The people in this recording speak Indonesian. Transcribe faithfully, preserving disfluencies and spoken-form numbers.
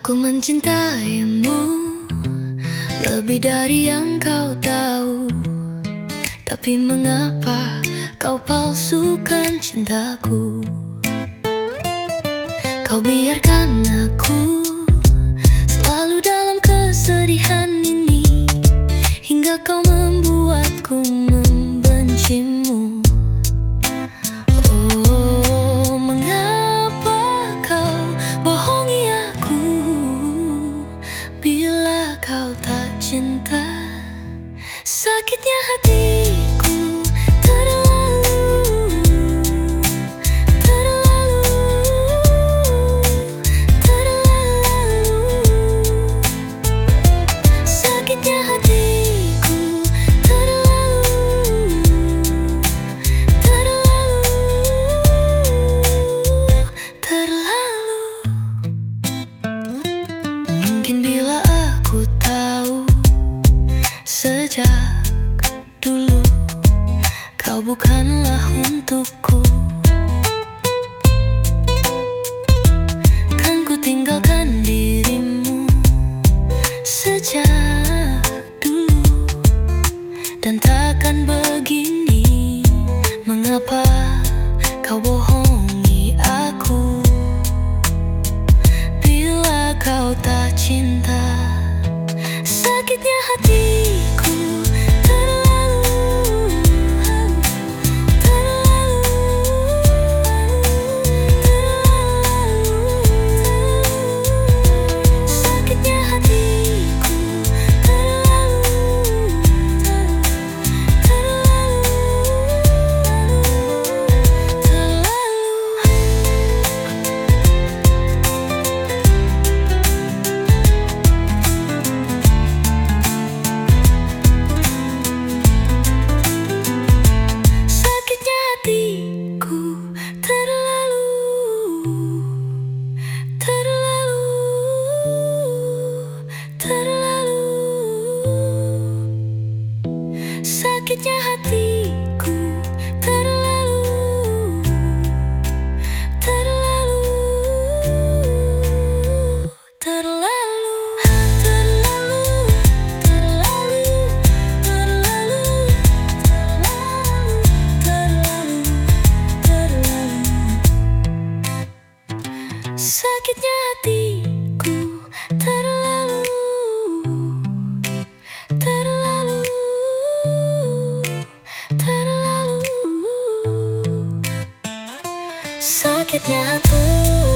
Aku mencintaimu lebih dari yang kau tahu. Tapi mengapa kau palsukan cintaku? Kau biarkan aku selalu dalam kesedihan ini, hingga kau membuatku membencimu. Oh, mengapa kau bohongi aku bila kau tak cinta? Sakitnya hatiku terlalu, terlalu, terlalu. Sakitnya hatiku terlalu, terlalu, terlalu. Mungkin bila aku tahu sejak dulu kau bukanlah untukku, kan ku tinggalkan dirimu sejak dulu. Dan takkan begini, mengapa kau bohongi aku bila kau tak cinta? Sakitnya hatiku terlalu, terlalu, terlalu. Sakitnya hatiku terlalu, sakitnya hatiku terlalu, terlalu, terlalu, terlalu, terlalu, terlalu, terlalu, terlalu. Sakitnya hatiku terlalu, terlalu, terlalu. Sakitnya hatiku.